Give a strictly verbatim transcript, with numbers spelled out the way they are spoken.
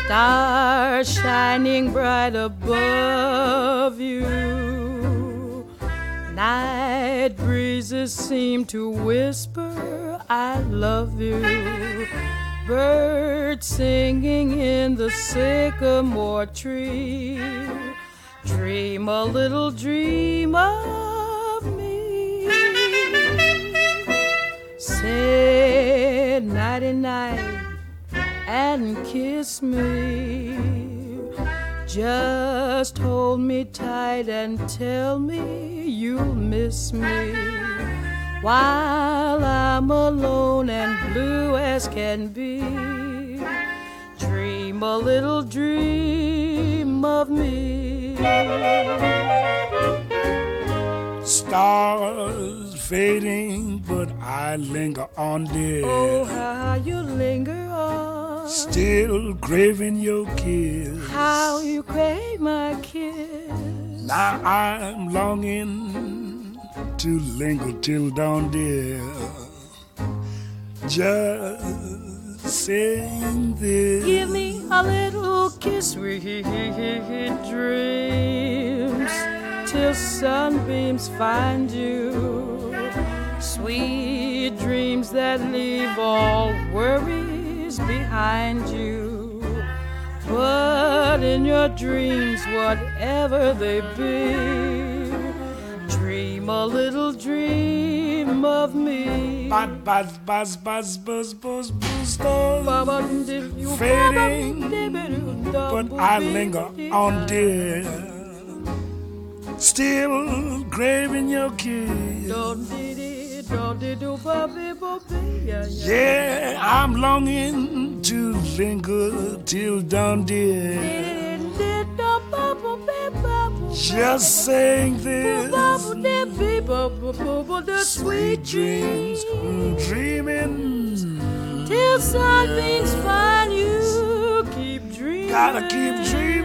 Stars shining bright above you. Night breezes seem to whisper, I love you. Birds singing in the sycamore tree. Dream a little dream of me. Say nighty-night and kiss me. Just hold me tight and tell me you'll miss me while I'm alone and blue as can be. Dream a little dream of me. Stars fading, but I linger on, dear. Oh, how you linger on. Still craving your kiss. How you crave my kiss. Now I'm longing to linger till dawn, dear. Just saying this. Give me a little kiss, sweet dreams, till sunbeams find you. Sweet dreams that leave all worries behind you. But in your dreams, whatever they be, dream a little dream of me. Buzz, buzz, buzz, buzz, buzz, buzz, buzz, stars fading, but I linger on, dear. Still craving your kiss. Yeah, I'm longing to linger till dawn, dear. Just saying this. Sweet dreams, dreaming till sunbeams find you. Keep dreaming. Gotta keep dreaming.